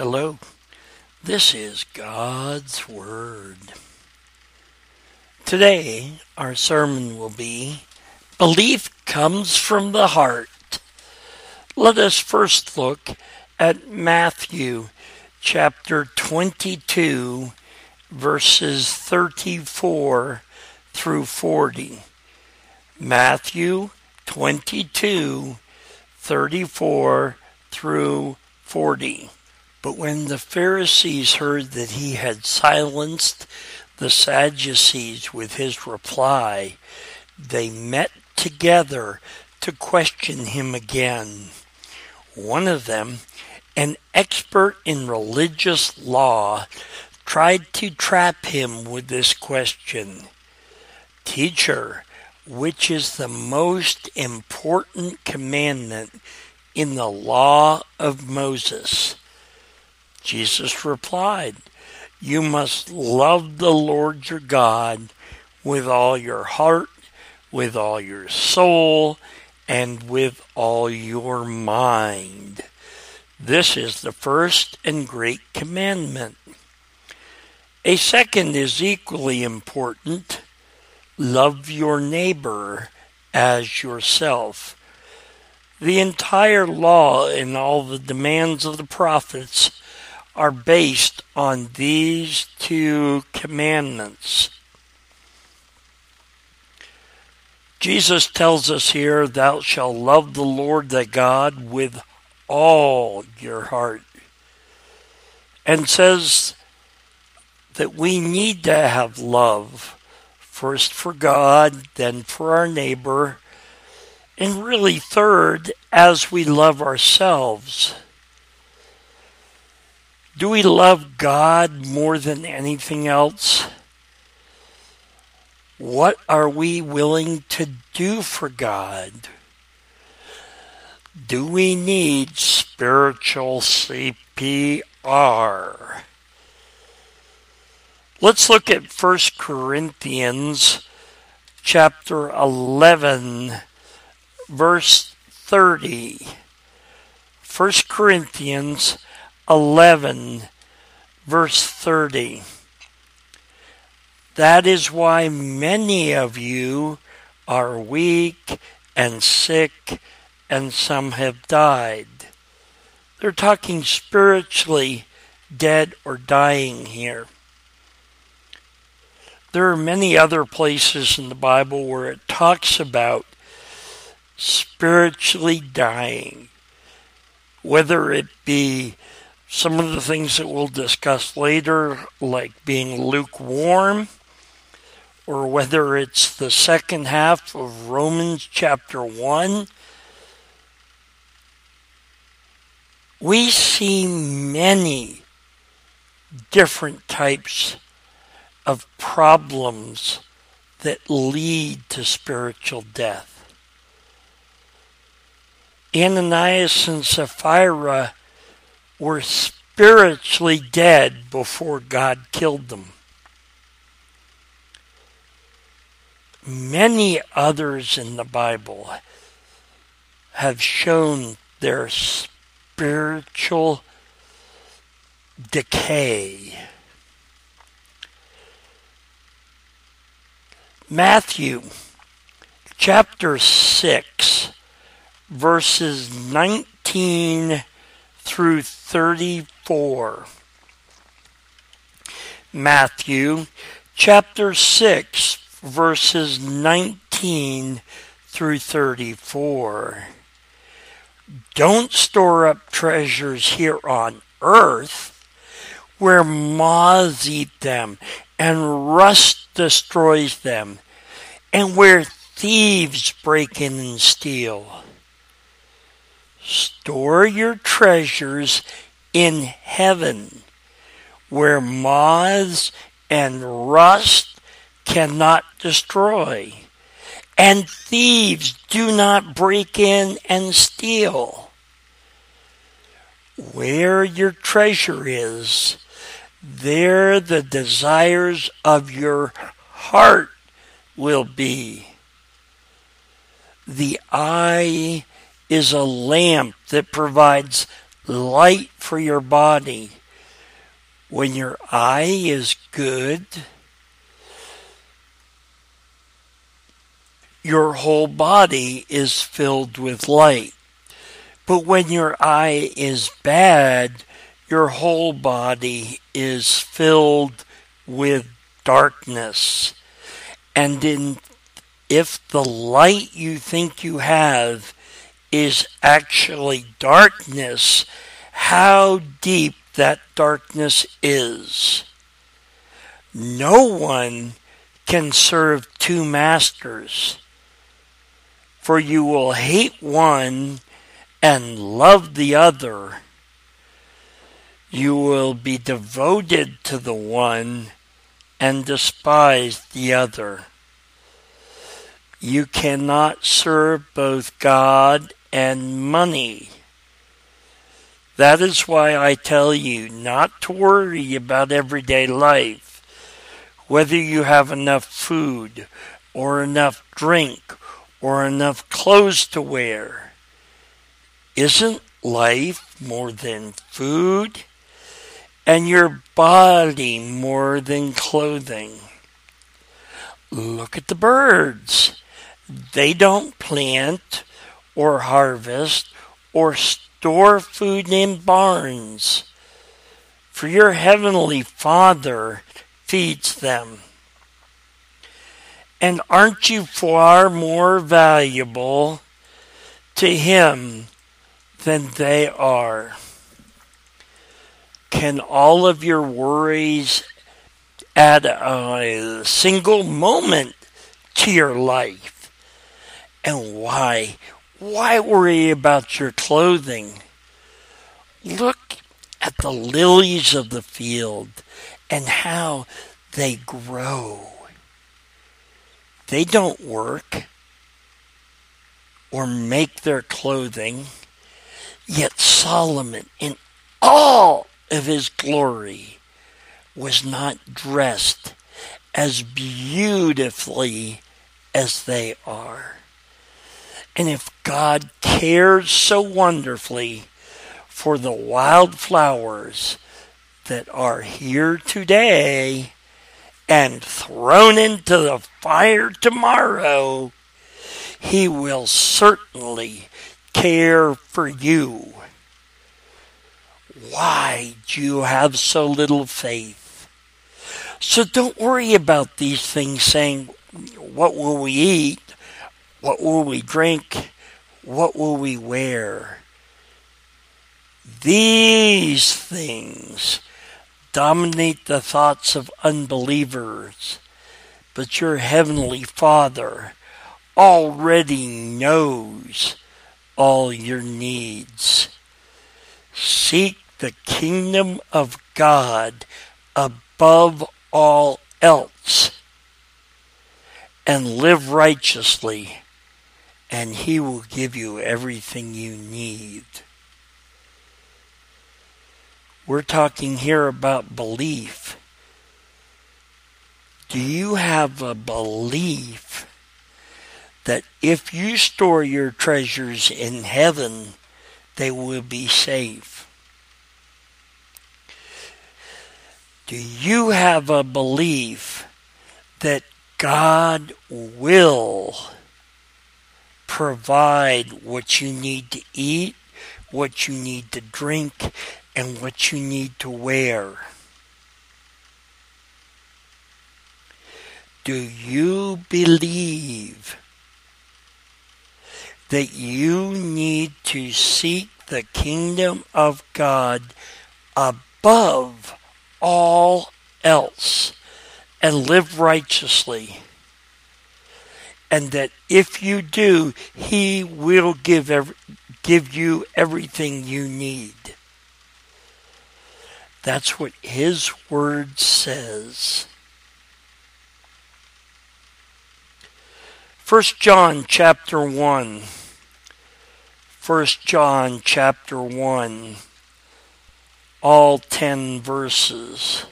Hello, this is God's Word. Today, our sermon will be Belief Comes from the Heart. Let us first look at Matthew chapter 22, verses 34 through 40. Matthew 22, 34 through 40. But when the Pharisees heard that he had silenced the Sadducees with his reply, they met together to question him again. One of them, an expert in religious law, tried to trap him with this question: "Teacher, which is the most important commandment in the law of Moses?" Jesus replied, "You must love the Lord your God with all your heart, with all your soul, and with all your mind. This is the first and great commandment. A second is equally important. Love your neighbor as yourself. The entire law and all the demands of the prophets are based on these two commandments." Jesus tells us here, "Thou shalt love the Lord thy God with all your heart," and says that we need to have love, first for God, then for our neighbor, and really third, as we love ourselves. Do we love God more than anything else? What are we willing to do for God? Do we need spiritual CPR? Let's look at 1 Corinthians chapter 11, verse 30. 1 Corinthians 11, verse 30. "That is why many of you are weak and sick, and some have died." They're talking spiritually dead or dying here. There are many other places in the Bible where it talks about spiritually dying, whether it be some of the things that we'll discuss later, like being lukewarm, or whether it's the second half of Romans chapter 1. We see many different types of problems that lead to spiritual death. Ananias and Sapphira were spiritually dead before God killed them. Many others in the Bible have shown their spiritual decay. Matthew chapter 6, verses 19 through 34. Matthew chapter 6, verses 19 through 34. "Don't store up treasures here on earth, where moths eat them and rust destroys them, and where thieves break in and steal. Store your treasures in heaven, where moths and rust cannot destroy, and thieves do not break in and steal. Where your treasure is, there the desires of your heart will be. The eye is a lamp that provides light for your body. When your eye is good, your whole body is filled with light. But when your eye is bad, your whole body is filled with darkness. And if the light you think you have is actually darkness, how deep that darkness is. No one can serve two masters, for you will hate one and love the other. You will be devoted to the one and despise the other. You cannot serve both God and money. That is why I tell you not to worry about everyday life, whether you have enough food or enough drink or enough clothes to wear. Isn't life more than food, and your body more than clothing? Look at the birds. They don't plant or harvest or store food in barns, for your heavenly Father feeds them. And aren't you far more valuable to Him than they are? Can all of your worries add a single moment to your life? And why? Why worry about your clothing? Look at the lilies of the field and how they grow. They don't work or make their clothing, yet Solomon, in all of his glory, was not dressed as beautifully as they are. And if God cares so wonderfully for the wildflowers that are here today and thrown into the fire tomorrow, He will certainly care for you. Why do you have so little faith? So don't worry about these things saying, what will we eat? What will we drink? What will we wear? These things dominate the thoughts of unbelievers, but your heavenly Father already knows all your needs. Seek the kingdom of God above all else and live righteously, and He will give you everything you need. We're talking here about belief. Do you have a belief that if you store your treasures in heaven, they will be safe? Do you have a belief that God will provide what you need to eat, what you need to drink, and what you need to wear? Do you believe that you need to seek the kingdom of God above all else and live righteously? And that if you do, He will give you everything you need. That's what His word says. 1 John chapter 1. 1 John chapter 1. All 10 verses.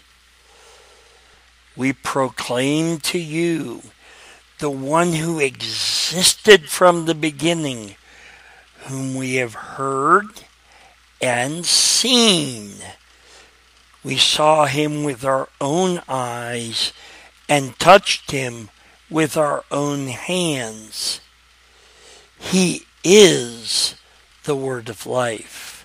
We proclaim to you the one who existed from the beginning, whom we have heard and seen. We saw him with our own eyes and touched him with our own hands. He is the word of life.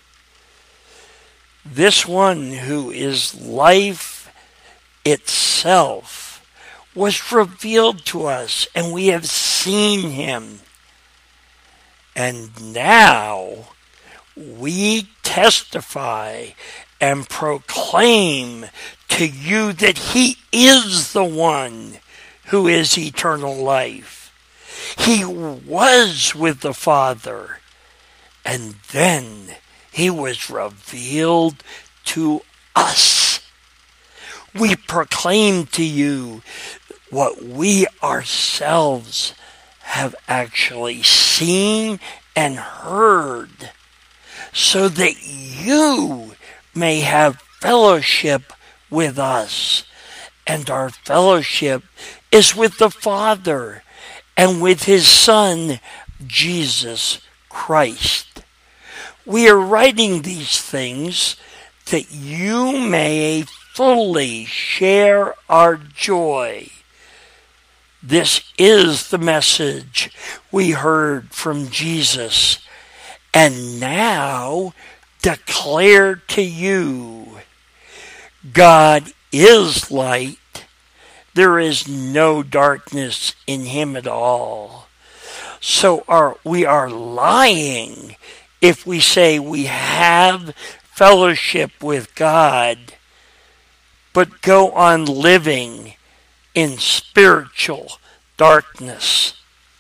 This one who is life itself was revealed to us, and we have seen him. And now we testify and proclaim to you that he is the one who is eternal life. He was with the Father, and then he was revealed to us. We proclaim to you what we ourselves have actually seen and heard, so that you may have fellowship with us. And our fellowship is with the Father and with his Son, Jesus Christ. We are writing these things that you may fully share our joy. This is the message we heard from Jesus and now declare to you. God is light. There is no darkness in him at all. So we are lying if we say we have fellowship with God, but go on living in spiritual darkness.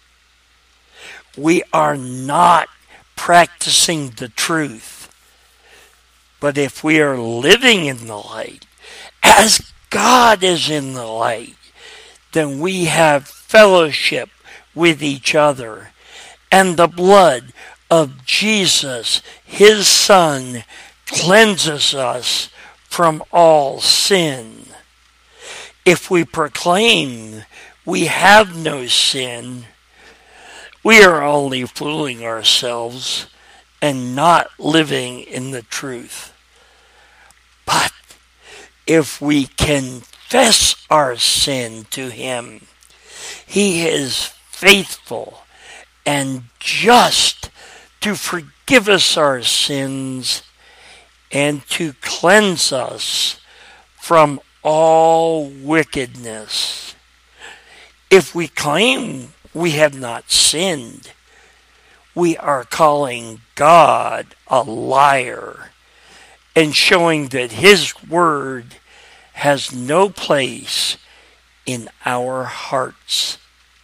We are not practicing the truth. But if we are living in the light, as God is in the light, then we have fellowship with each other. And the blood of Jesus, his Son, cleanses us from all sin. If we proclaim we have no sin, we are only fooling ourselves and not living in the truth. But if we confess our sin to him, he is faithful and just to forgive us our sins and to cleanse us from all wickedness. If we claim we have not sinned, we are calling God a liar and showing that his word has no place in our hearts.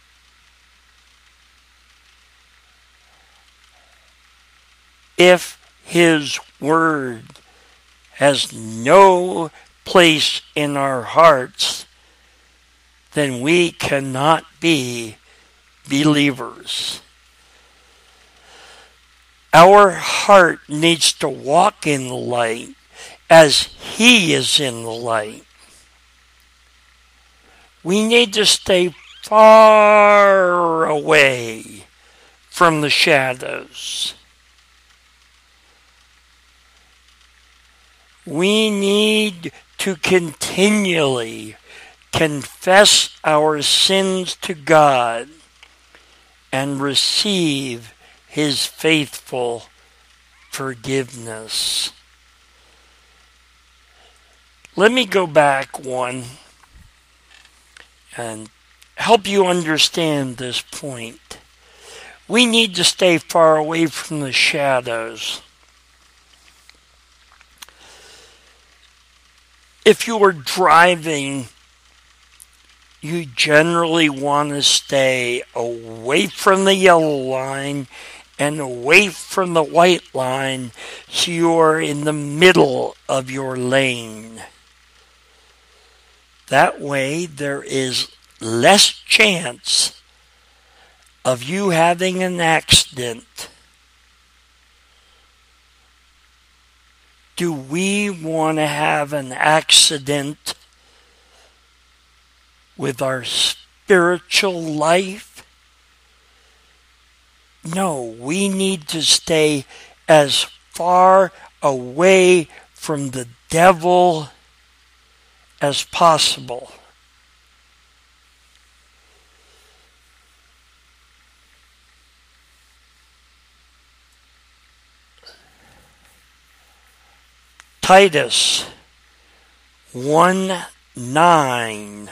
If his word has no place in our hearts, then we cannot be believers. Our heart needs to walk in the light as he is in the light. We need to stay far away from the shadows. We need to continually confess our sins to God and receive his faithful forgiveness. Let me go back one and help you understand this point. We need to stay far away from the shadows. If you are driving, you generally want to stay away from the yellow line and away from the white line, so you are in the middle of your lane. That way there is less chance of you having an accident. Do we want to have an accident with our spiritual life? No, we need to stay as far away from the devil as possible. Titus 1:9.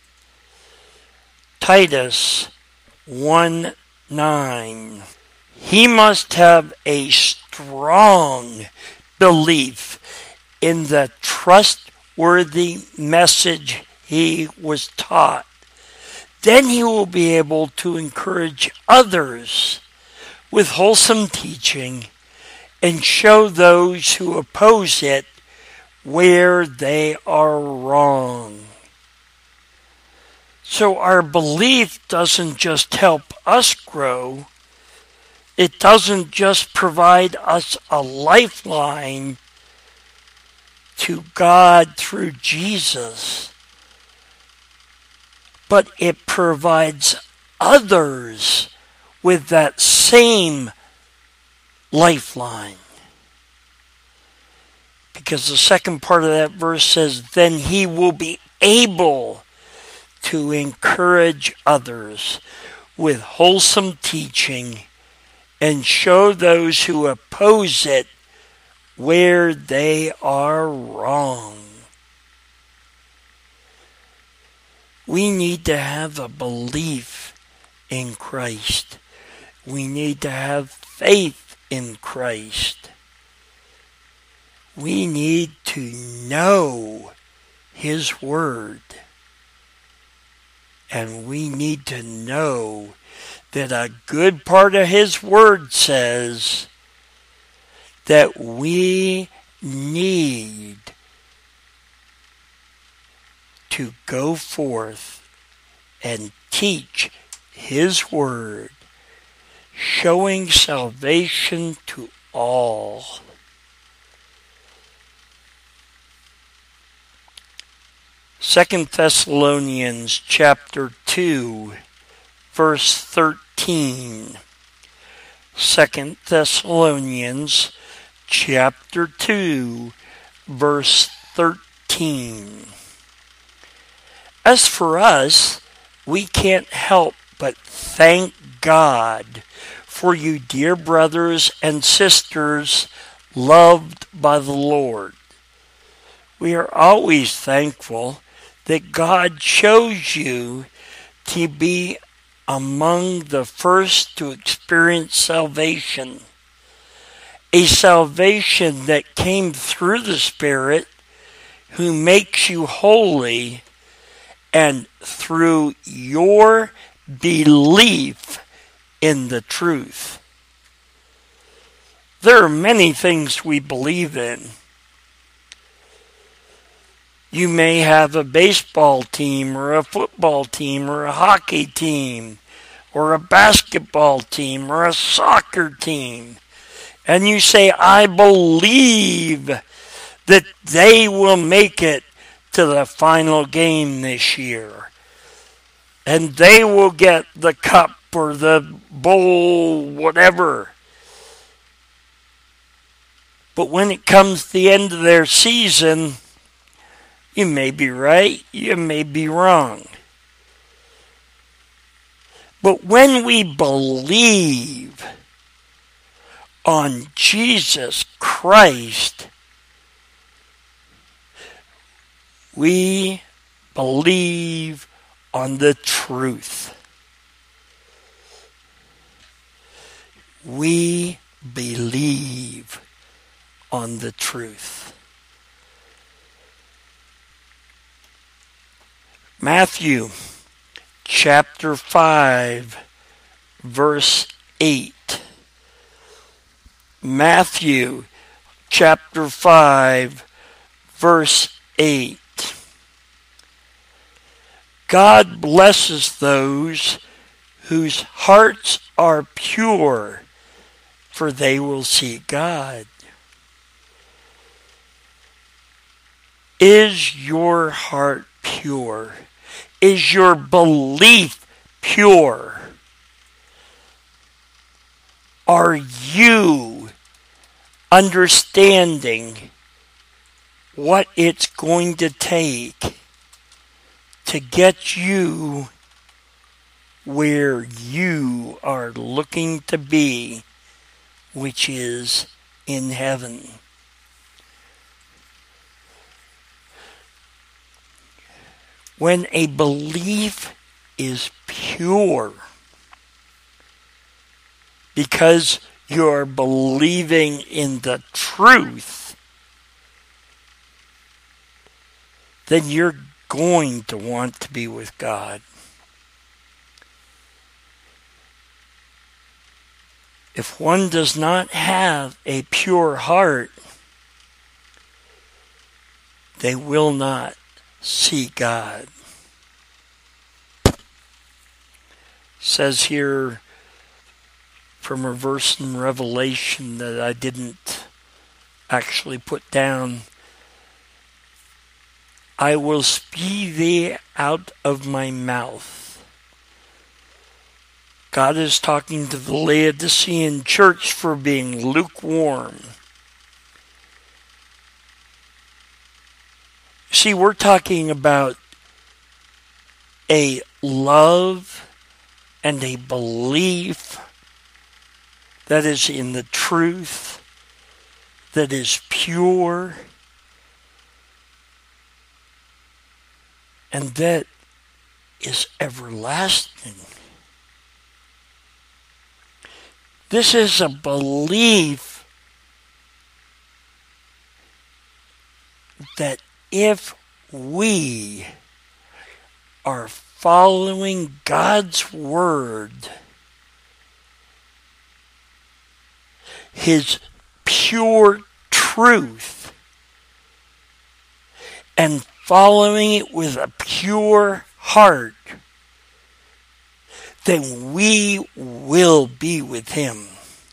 Titus 1:9. He must have a strong belief in the trustworthy message he was taught. Then he will be able to encourage others with wholesome teaching and show those who oppose it where they are wrong. So our belief doesn't just help us grow. It doesn't just provide us a lifeline to God through Jesus, but it provides others with that same lifeline. Because the second part of that verse says, then he will be able to encourage others with wholesome teaching and show those who oppose it where they are wrong. We need to have a belief in Christ. We need to have faith in Christ. We need to know His Word. And we need to know that a good part of His Word says that we need to go forth and teach His Word, showing salvation to all. Second Thessalonians chapter 2, verse 13. 2 Thessalonians chapter 2, verse 13. As for us, we can't help but thank God for you, dear brothers and sisters, loved by the Lord. We are always thankful that God chose you to be among the first to experience salvation. A salvation that came through the Spirit who makes you holy and through your belief in the truth. There are many things we believe in. You may have a baseball team or a football team or a hockey team or a basketball team or a soccer team. And you say, I believe that they will make it to the final game this year. And they will get the cup or the bowl, whatever. But when it comes to the end of their season, you may be right, you may be wrong. But when we believe on Jesus Christ, we believe on the truth. We believe on the truth. Matthew chapter 5, verse 8. Matthew chapter 5, verse 8. God blesses those whose hearts are pure, for they will see God. Is your heart pure? Is your belief pure? Are you understanding what it's going to take to get you where you are looking to be, which is in heaven. When a belief is pure, because you're believing in the truth, then you're going to want to be with God. If one does not have a pure heart, they will not see God. It says here from a verse in Revelation that I didn't actually put down, I will spee thee out of my mouth. God is talking to the Laodicean church for being lukewarm. See, we're talking about a love and a belief that is in the truth, that is pure, and that is everlasting. This is a belief that if we are following God's word, His pure truth, and following it with a pure heart, then we will be with Him.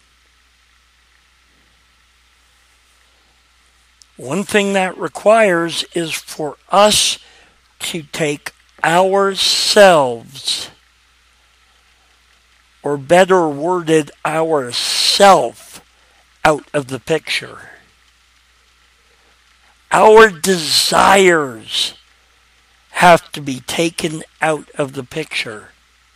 One thing that requires is for us to take ourselves, or better worded, ourself, out of the picture. Our desires have to be taken out of the picture.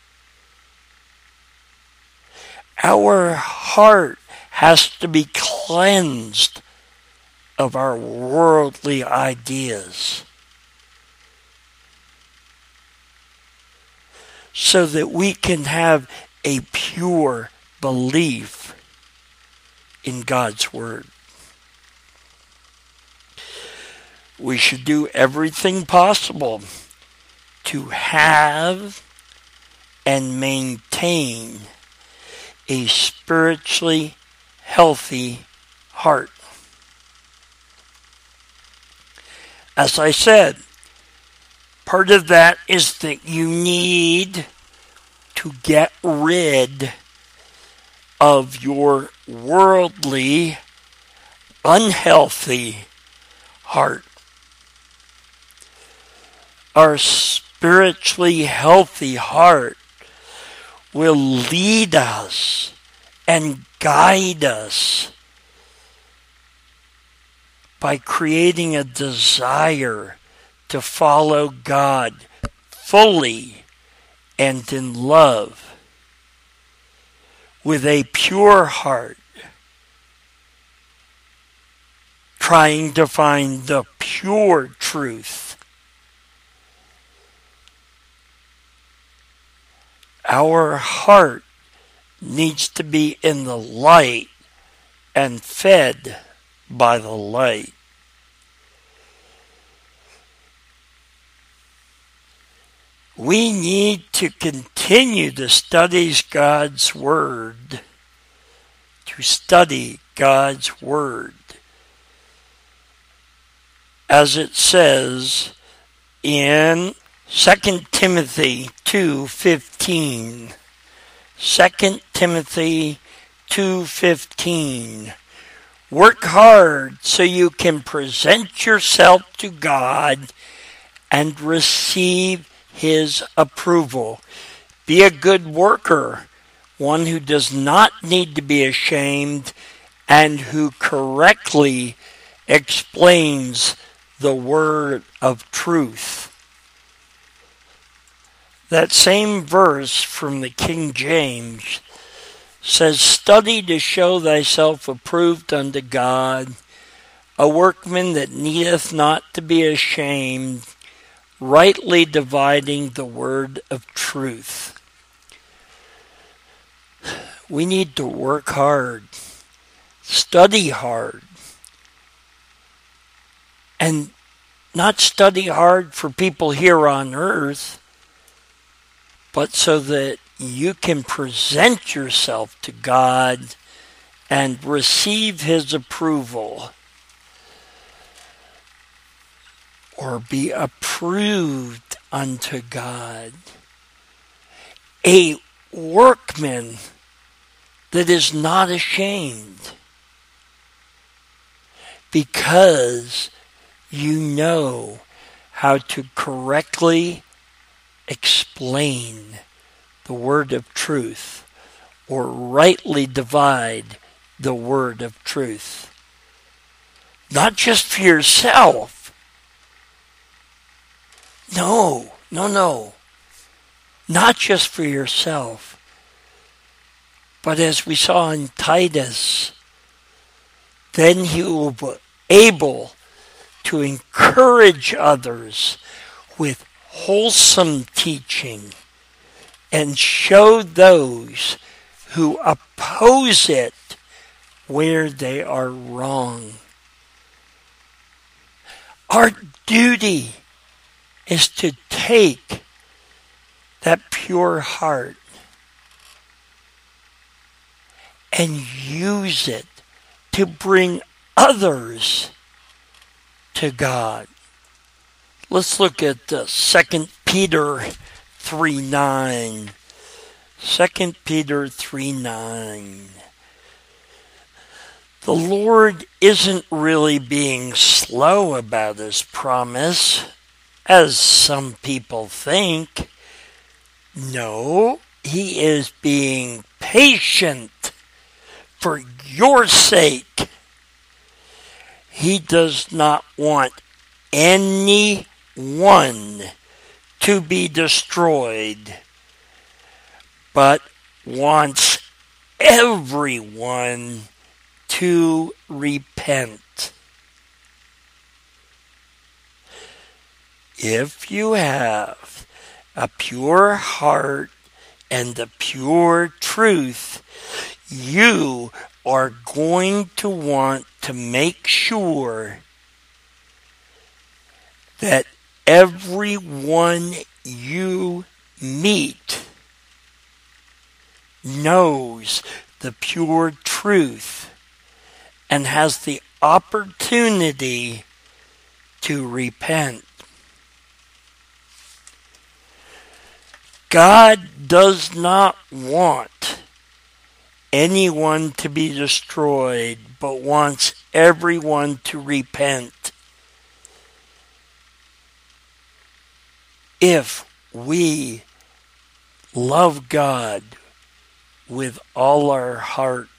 Our heart has to be cleansed of our worldly ideas, so that we can have a pure belief in God's word. We should do everything possible to have and maintain a spiritually healthy heart. As I said, part of that is that you need to get rid of your worldly, unhealthy heart. Our spiritually healthy heart will lead us and guide us by creating a desire to follow God fully and in love, with a pure heart, trying to find the pure truth. Our heart needs to be in the light and fed by the light. We need to continue to study God's Word. To study God's Word. As it says in 2 Timothy 2:15. 2 Timothy 2:15. Work hard so you can present yourself to God and receive His approval. Be a good worker, one who does not need to be ashamed, and who correctly explains the word of truth. That same verse from the King James says, "Study to show thyself approved unto God, a workman that needeth not to be ashamed, rightly dividing the word of truth." We need to work hard, study hard, and not study hard for people here on earth, but so that you can present yourself to God and receive His approval, or be approved unto God. A workman that is not ashamed, because you know how to correctly explain the word of truth, or rightly divide the word of truth. Not just for yourself. No. Not just for yourself. But as we saw in Titus, then he will be able to encourage others with wholesome teaching and show those who oppose it where they are wrong. Our duty is to take that pure heart and use it to bring others to God. Let's look at 2 Peter 3:9. 2 Peter 3:9. The Lord isn't really being slow about His promise, as some people think. No, He is being patient for your sake. He does not want anyone to be destroyed, but wants everyone to repent. If you have a pure heart and the pure truth, you are going to want to make sure that everyone you meet knows the pure truth and has the opportunity to repent. God does not want anyone to be destroyed, but wants everyone to repent. If we love God with all our heart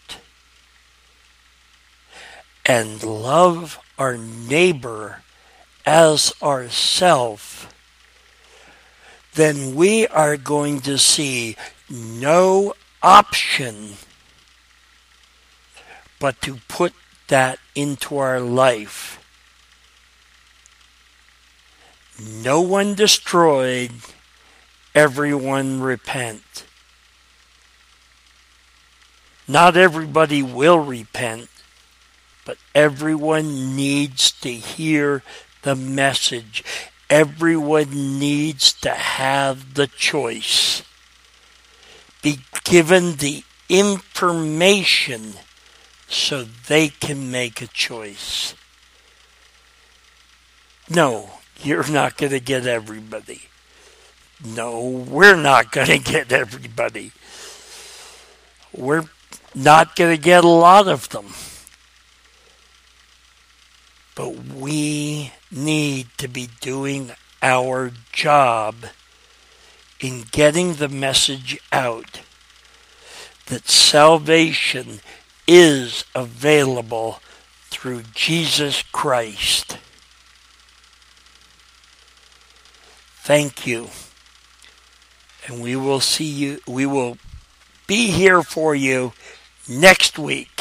and love our neighbor as ourselves, then we are going to see no option but to put that into our life. No one destroyed, everyone repent. Not everybody will repent, but everyone needs to hear the message. Everyone needs to have the choice. Be given the information so they can make a choice. No, you're not going to get everybody. No, we're not going to get everybody. We're not going to get a lot of them. But we need to be doing our job in getting the message out that salvation is available through Jesus Christ. Thank you. And we will be here for you next week.